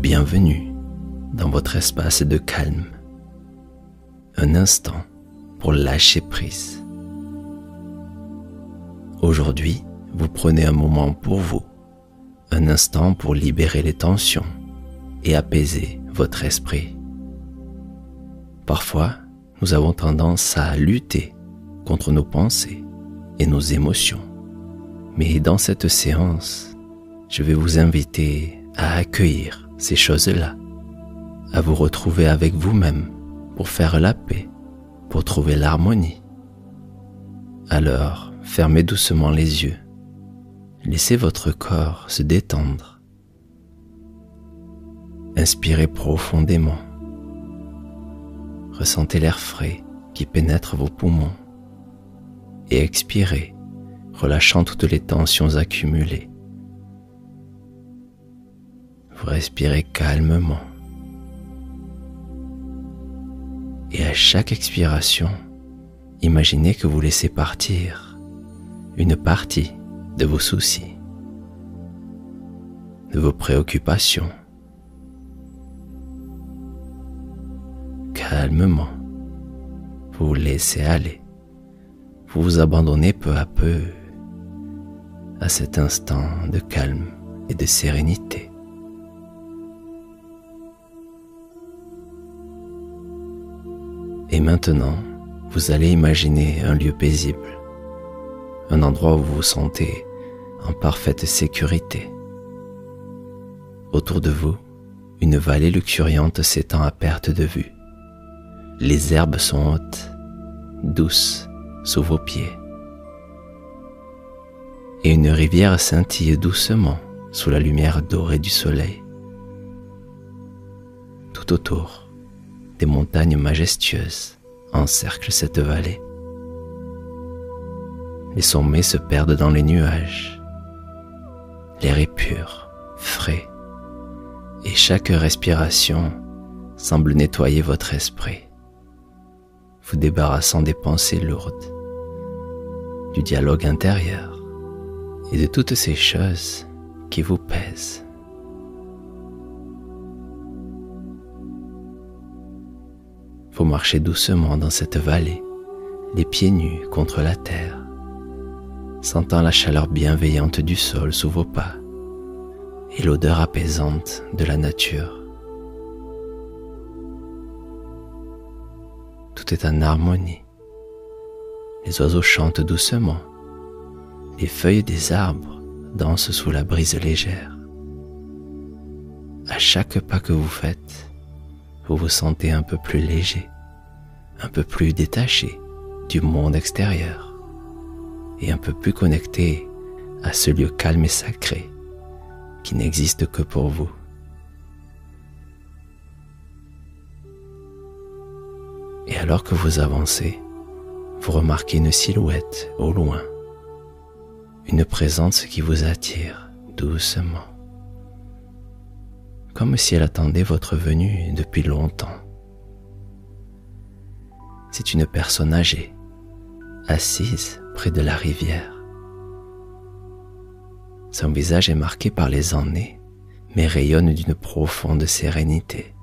bienvenue dans votre espace de calme. Un instant pour lâcher prise. Aujourd'hui, vous prenez un moment pour vous, un instant pour libérer les tensions et apaiser votre esprit. Parfois, nous avons tendance à lutter contre nos pensées et nos émotions. Mais dans cette séance, je vais vous inviter à accueillir ces choses-là, à vous retrouver avec vous-même pour faire la paix, pour trouver l'harmonie. Alors, fermez doucement les yeux. Laissez votre corps se détendre. Inspirez profondément. Ressentez l'air frais qui pénètre vos poumons. Et expirez, relâchant toutes les tensions accumulées. Vous respirez calmement. Et à chaque expiration, imaginez que vous laissez partir une partie de vos soucis, de vos préoccupations. Calmement, vous vous laissez aller. Vous vous abandonnez peu à peu à cet instant de calme et de sérénité. Et maintenant, vous allez imaginer un lieu paisible, un endroit où vous vous sentez en parfaite sécurité. Autour de vous, une vallée luxuriante s'étend à perte de vue. Les herbes sont hautes, douces, sous vos pieds. Et une rivière scintille doucement sous la lumière dorée du soleil. Tout autour, des montagnes majestueuses encerclent cette vallée. Les sommets se perdent dans les nuages. L'air est pur, frais, et chaque respiration semble nettoyer votre esprit, vous débarrassant des pensées lourdes, du dialogue intérieur et de toutes ces choses qui vous pèsent. Vous marchez doucement dans cette vallée, les pieds nus contre la terre, sentant la chaleur bienveillante du sol sous vos pas et l'odeur apaisante de la nature. Tout est en harmonie. Les oiseaux chantent doucement. Les feuilles des arbres dansent sous la brise légère. À chaque pas que vous faites, vous vous sentez un peu plus léger, un peu plus détaché du monde extérieur et un peu plus connecté à ce lieu calme et sacré qui n'existe que pour vous. Et alors que vous avancez, vous remarquez une silhouette au loin, une présence qui vous attire doucement, comme si elle attendait votre venue depuis longtemps. C'est une personne âgée, assise près de la rivière. Son visage est marqué par les années, mais rayonne d'une profonde sérénité.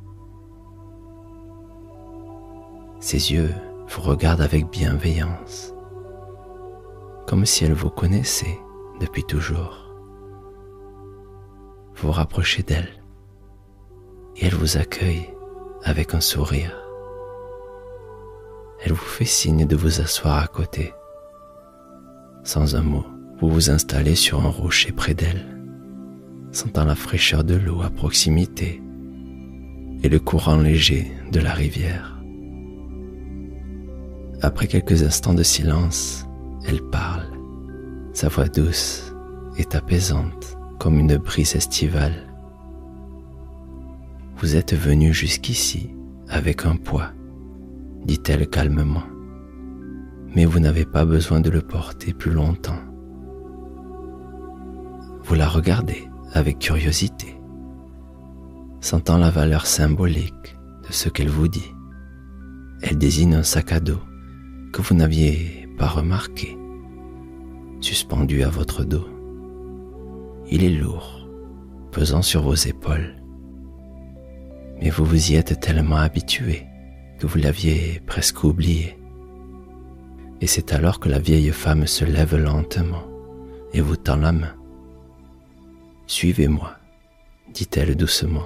Ses yeux vous regardent avec bienveillance, comme si elle vous connaissait depuis toujours. Vous vous rapprochez d'elle et elle vous accueille avec un sourire. Elle vous fait signe de vous asseoir à côté. Sans un mot, vous vous installez sur un rocher près d'elle, sentant la fraîcheur de l'eau à proximité et le courant léger de la rivière. Après quelques instants de silence, elle parle. Sa voix douce est apaisante comme une brise estivale. Vous êtes venu jusqu'ici avec un poids, dit-elle calmement, mais vous n'avez pas besoin de le porter plus longtemps. Vous la regardez avec curiosité, sentant la valeur symbolique de ce qu'elle vous dit. Elle désigne un sac à dos que vous n'aviez pas remarqué, suspendu à votre dos. Il est lourd, pesant sur vos épaules, mais vous vous y êtes tellement habitué que vous l'aviez presque oublié. Et c'est alors que la vieille femme se lève lentement et vous tend la main. « Suivez-moi », dit-elle doucement.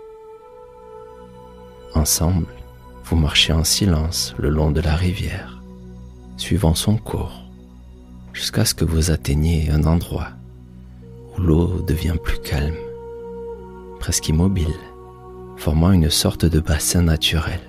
Ensemble, vous marchez en silence le long de la rivière, suivant son cours, jusqu'à ce que vous atteigniez un endroit où l'eau devient plus calme, presque immobile, formant une sorte de bassin naturel.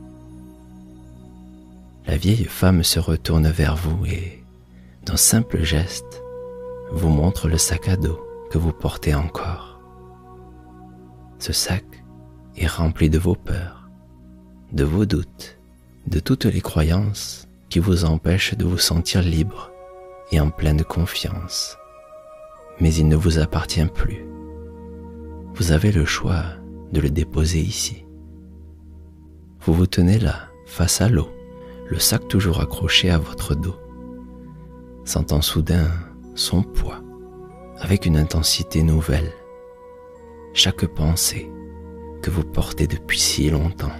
La vieille femme se retourne vers vous et, d'un simple geste, vous montre le sac à dos que vous portez encore. Ce sac est rempli de vos peurs, de vos doutes, de toutes les croyances qui vous empêchent de vous sentir libre et en pleine confiance. Mais il ne vous appartient plus. Vous avez le choix de le déposer ici. Vous vous tenez là, face à l'eau, le sac toujours accroché à votre dos, sentant soudain son poids avec une intensité nouvelle, chaque pensée que vous portez depuis si longtemps.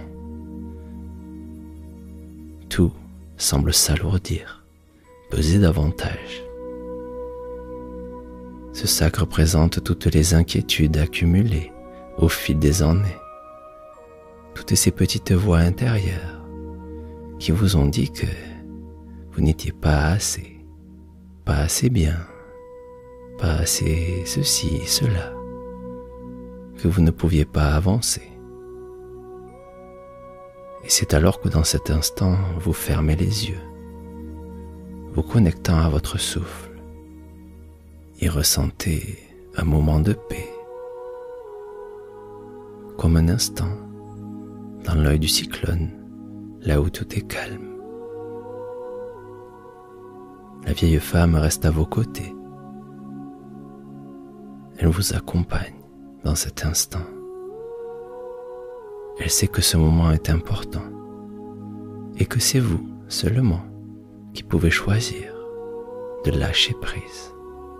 Tout semble s'alourdir, peser davantage. Ce sac représente toutes les inquiétudes accumulées au fil des années, toutes ces petites voix intérieures qui vous ont dit que vous n'étiez pas assez bien, pas assez ceci, cela, que vous ne pouviez pas avancer. Et c'est alors que dans cet instant, vous fermez les yeux, vous connectant à votre souffle, et ressentez un moment de paix, comme un instant dans l'œil du cyclone, là où tout est calme. La vieille femme reste à vos côtés. Elle vous accompagne dans cet instant. Elle sait que ce moment est important et que c'est vous seulement qui pouvez choisir de lâcher prise.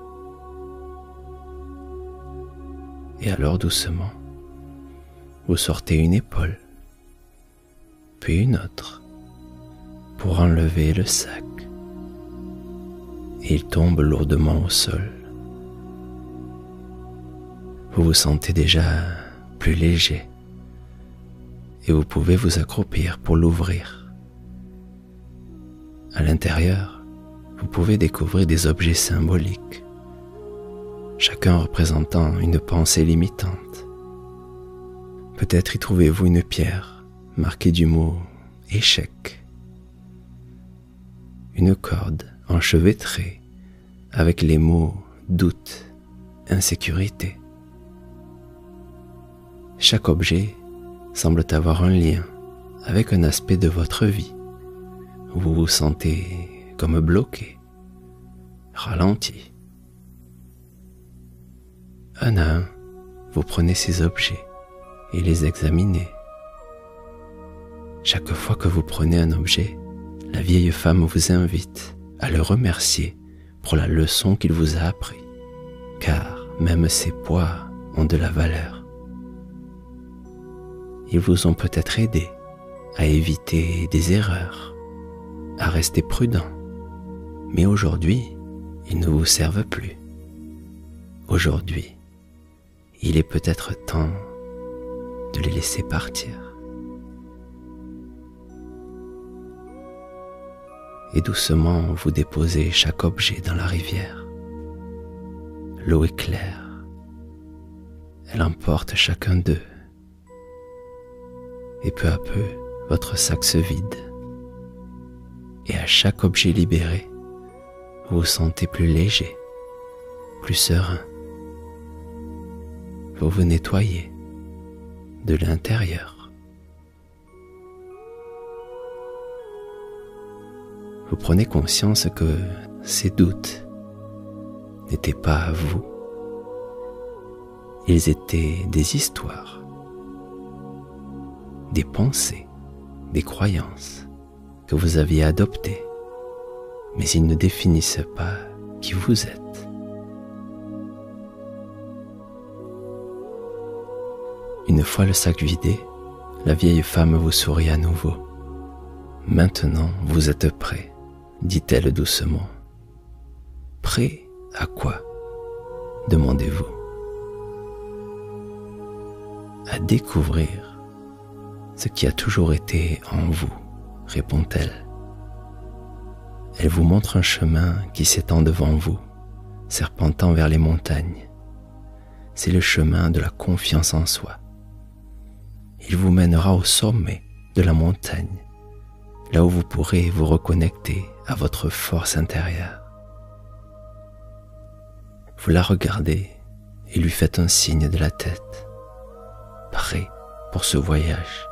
Et alors doucement, vous sortez une épaule, puis une autre, pour enlever le sac. Et il tombe lourdement au sol. Vous vous sentez déjà plus léger et vous pouvez vous accroupir pour l'ouvrir. À l'intérieur, vous pouvez découvrir des objets symboliques, chacun représentant une pensée limitante. Peut-être y trouvez-vous une pierre marquée du mot « échec », une corde enchevêtrée avec les mots « doute », « insécurité ». Chaque objet semble avoir un lien avec un aspect de votre vie. Vous vous sentez comme bloqué, ralenti. Un à un, vous prenez ces objets et les examinez. Chaque fois que vous prenez un objet, la vieille femme vous invite à le remercier pour la leçon qu'il vous a appris, car même ces poids ont de la valeur. Ils vous ont peut-être aidé à éviter des erreurs, à rester prudent, mais aujourd'hui, ils ne vous servent plus. Aujourd'hui, il est peut-être temps de les laisser partir. Et doucement, vous déposez chaque objet dans la rivière. L'eau est claire. Elle emporte chacun d'eux. Et peu à peu, votre sac se vide. Et à chaque objet libéré, vous vous sentez plus léger, plus serein. Vous vous nettoyez de l'intérieur. Vous prenez conscience que ces doutes n'étaient pas à vous. Ils étaient des histoires, des pensées, des croyances que vous aviez adoptées, mais ils ne définissent pas qui vous êtes. Une fois le sac vidé, la vieille femme vous sourit à nouveau. « Maintenant, vous êtes prêt, dit-elle doucement. « Prêt à quoi ? Demandez-vous. À découvrir ce qui a toujours été en vous, répond-elle. Elle vous montre un chemin qui s'étend devant vous, serpentant vers les montagnes. C'est le chemin de la confiance en soi. Il vous mènera au sommet de la montagne, là où vous pourrez vous reconnecter à votre force intérieure. Vous la regardez et lui faites un signe de la tête, prêt pour ce voyage.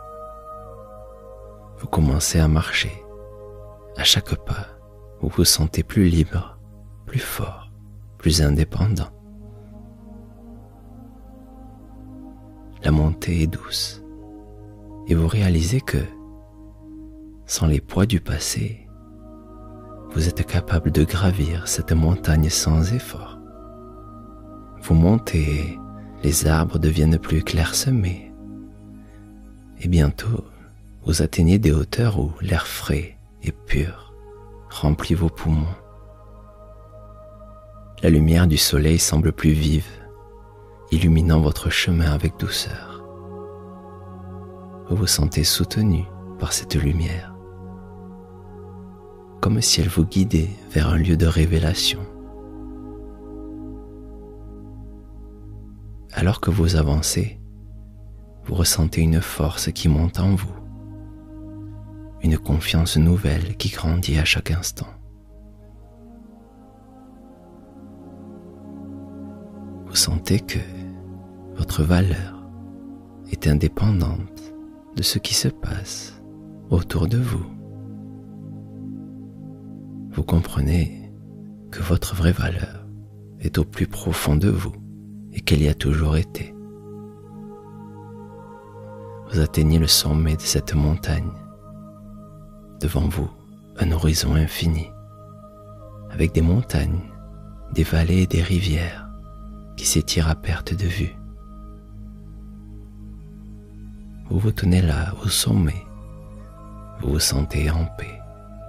Vous commencez à marcher. À chaque pas, vous vous sentez plus libre, plus fort, plus indépendant. La montée est douce et vous réalisez que, sans les poids du passé, vous êtes capable de gravir cette montagne sans effort. Vous montez, les arbres deviennent plus clairsemés et bientôt vous atteignez des hauteurs où l'air frais et pur remplit vos poumons. La lumière du soleil semble plus vive, illuminant votre chemin avec douceur. Vous vous sentez soutenu par cette lumière, comme si elle vous guidait vers un lieu de révélation. Alors que vous avancez, vous ressentez une force qui monte en vous, une confiance nouvelle qui grandit à chaque instant. Vous sentez que votre valeur est indépendante de ce qui se passe autour de vous. Vous comprenez que votre vraie valeur est au plus profond de vous et qu'elle y a toujours été. Vous atteignez le sommet de cette montagne. Devant vous, un horizon infini, avec des montagnes, des vallées et des rivières qui s'étirent à perte de vue. Vous vous tenez là, au sommet, vous vous sentez en paix.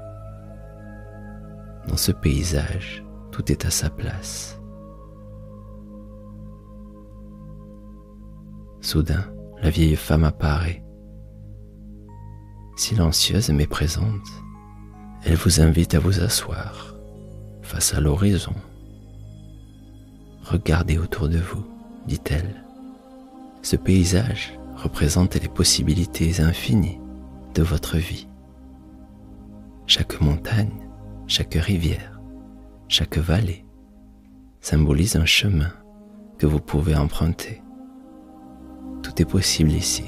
Dans ce paysage, tout est à sa place. Soudain, la vieille femme apparaît. Silencieuse mais présente, elle vous invite à vous asseoir face à l'horizon. Regardez autour de vous, dit-elle. Ce paysage représente les possibilités infinies de votre vie. Chaque montagne, chaque rivière, chaque vallée symbolise un chemin que vous pouvez emprunter. Tout est possible ici.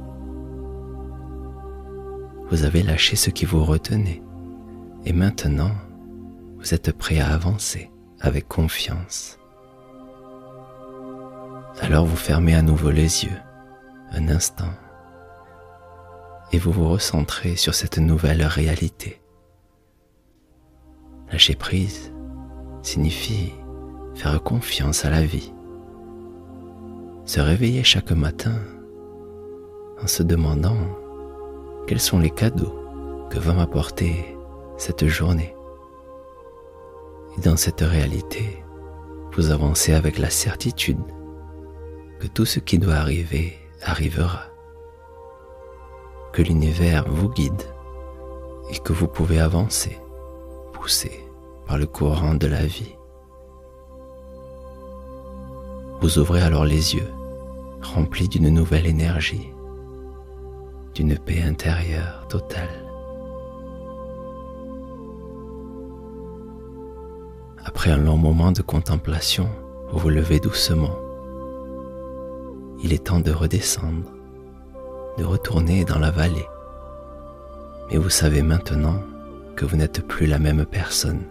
Vous avez lâché ce qui vous retenait et maintenant, vous êtes prêt à avancer avec confiance. Alors vous fermez à nouveau les yeux, un instant, et vous vous recentrez sur cette nouvelle réalité. Lâcher prise signifie faire confiance à la vie. Se réveiller chaque matin en se demandant quels sont les cadeaux que va m'apporter cette journée. Et dans cette réalité, vous avancez avec la certitude que tout ce qui doit arriver arrivera, que l'univers vous guide et que vous pouvez avancer, poussé par le courant de la vie. Vous ouvrez alors les yeux, remplis d'une nouvelle énergie, d'une paix intérieure totale. Après un long moment de contemplation, vous vous levez doucement. Il est temps de redescendre, de retourner dans la vallée. Mais vous savez maintenant que vous n'êtes plus la même personne.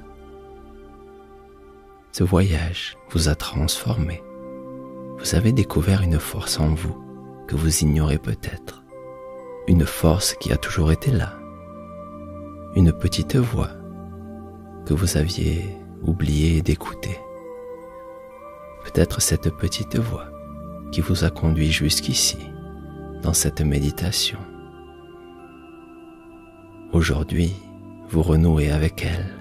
Ce voyage vous a transformé. Vous avez découvert une force en vous que vous ignorez peut-être. Une force qui a toujours été là. Une petite voix que vous aviez oublié d'écouter. Peut-être cette petite voix qui vous a conduit jusqu'ici dans cette méditation. Aujourd'hui, vous renouez avec elle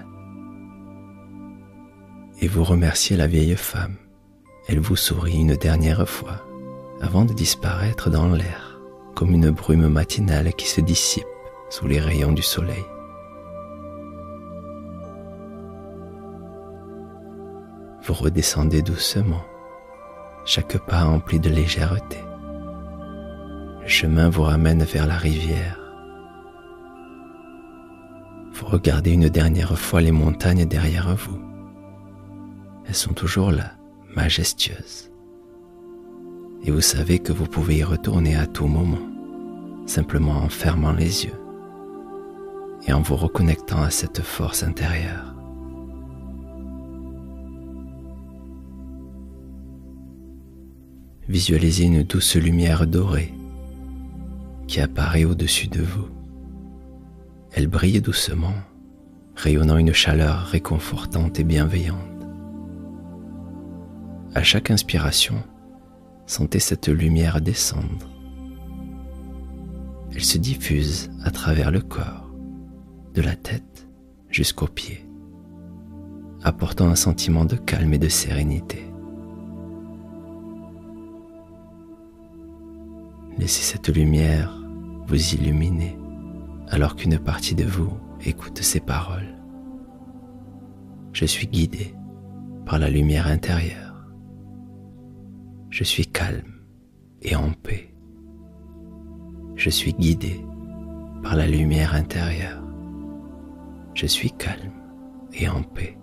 et vous remerciez la vieille femme. Elle vous sourit une dernière fois avant de disparaître dans l'air comme une brume matinale qui se dissipe sous les rayons du soleil. Vous redescendez doucement, chaque pas empli de légèreté. Le chemin vous ramène vers la rivière. Vous regardez une dernière fois les montagnes derrière vous. Elles sont toujours là, majestueuses. Et vous savez que vous pouvez y retourner à tout moment, simplement en fermant les yeux et en vous reconnectant à cette force intérieure. Visualisez une douce lumière dorée qui apparaît au-dessus de vous. Elle brille doucement, rayonnant une chaleur réconfortante et bienveillante. À chaque inspiration, sentez cette lumière descendre. Elle se diffuse à travers le corps, de la tête jusqu'aux pieds, apportant un sentiment de calme et de sérénité. Laissez cette lumière vous illuminer alors qu'une partie de vous écoute ces paroles. Je suis guidé par la lumière intérieure. Je suis calme et en paix. Je suis guidé par la lumière intérieure. Je suis calme et en paix.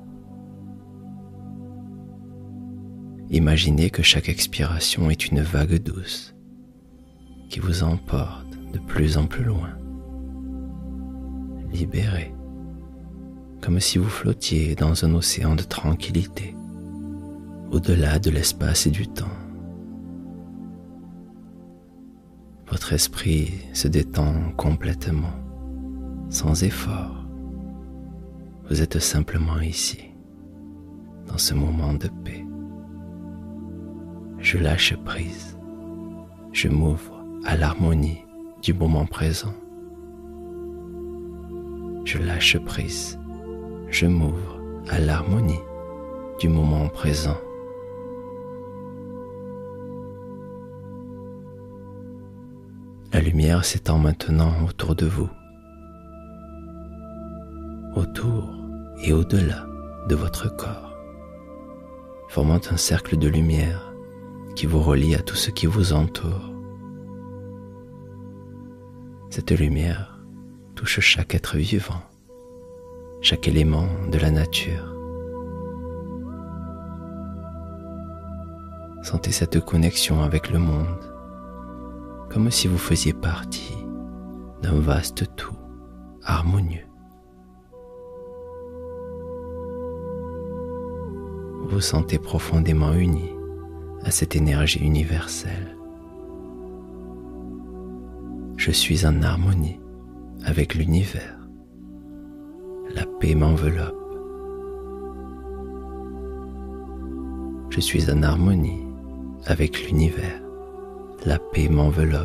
Imaginez que chaque expiration est une vague douce qui vous emporte de plus en plus loin, libéré, comme si vous flottiez dans un océan de tranquillité, au-delà de l'espace et du temps. Votre esprit se détend complètement, sans effort. Vous êtes simplement ici, dans ce moment de paix. Je lâche prise, je m'ouvre à l'harmonie du moment présent. Je lâche prise, je m'ouvre à l'harmonie du moment présent. La lumière s'étend maintenant autour de vous, autour et au-delà de votre corps, formant un cercle de lumière qui vous relie à tout ce qui vous entoure. Cette lumière touche chaque être vivant, chaque élément de la nature. Sentez cette connexion avec le monde, comme si vous faisiez partie d'un vaste tout harmonieux. Vous vous sentez profondément unis à cette énergie universelle. Je suis en harmonie avec l'univers. La paix m'enveloppe. Je suis en harmonie avec l'univers. La paix m'enveloppe.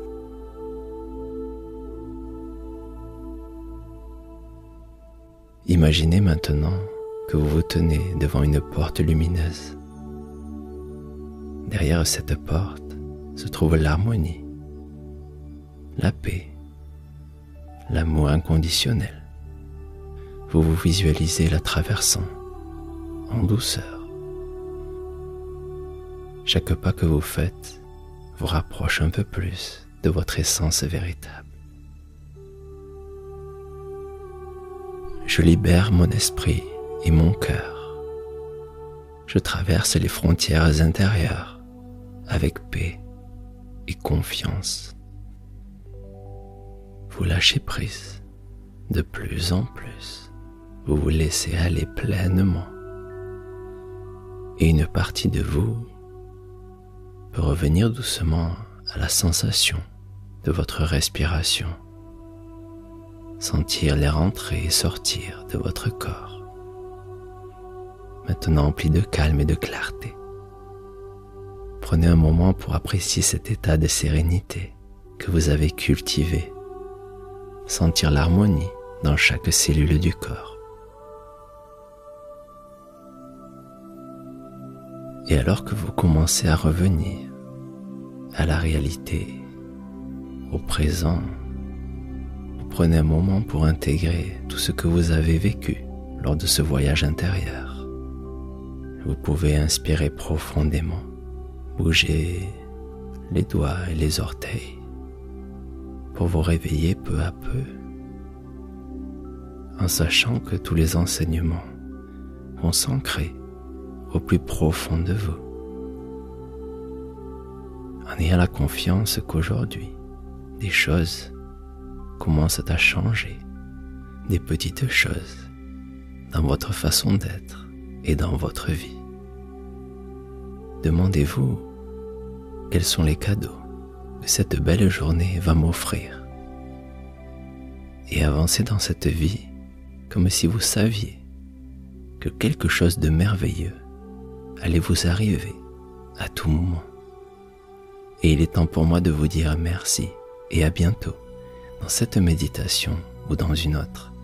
Imaginez maintenant que vous vous tenez devant une porte lumineuse. Derrière cette porte se trouve l'harmonie, la paix, l'amour inconditionnel. Vous vous visualisez la traversant en douceur. Chaque pas que vous faites vous rapproche un peu plus de votre essence véritable. Je libère mon esprit et mon cœur. Je traverse les frontières intérieures avec paix et confiance. Vous lâchez prise de plus en plus. Vous vous laissez aller pleinement. Et une partie de vous peut revenir doucement à la sensation de votre respiration. Sentir l'air entrer et sortir de votre corps. Maintenant empli de calme et de clarté. Prenez un moment pour apprécier cet état de sérénité que vous avez cultivé. Sentir l'harmonie dans chaque cellule du corps. Et alors que vous commencez à revenir à la réalité, au présent, vous prenez un moment pour intégrer tout ce que vous avez vécu lors de ce voyage intérieur. Vous pouvez inspirer profondément, bouger les doigts et les orteils pour vous réveiller peu à peu, en sachant que tous les enseignements vont s'ancrer au plus profond de vous, en ayant la confiance qu'aujourd'hui, des choses commencent à changer, des petites choses dans votre façon d'être et dans votre vie. Demandez-vous quels sont les cadeaux que cette belle journée va m'offrir et avancez dans cette vie comme si vous saviez que quelque chose de merveilleux allait vous arriver à tout moment. Et il est temps pour moi de vous dire merci et à bientôt dans cette méditation ou dans une autre.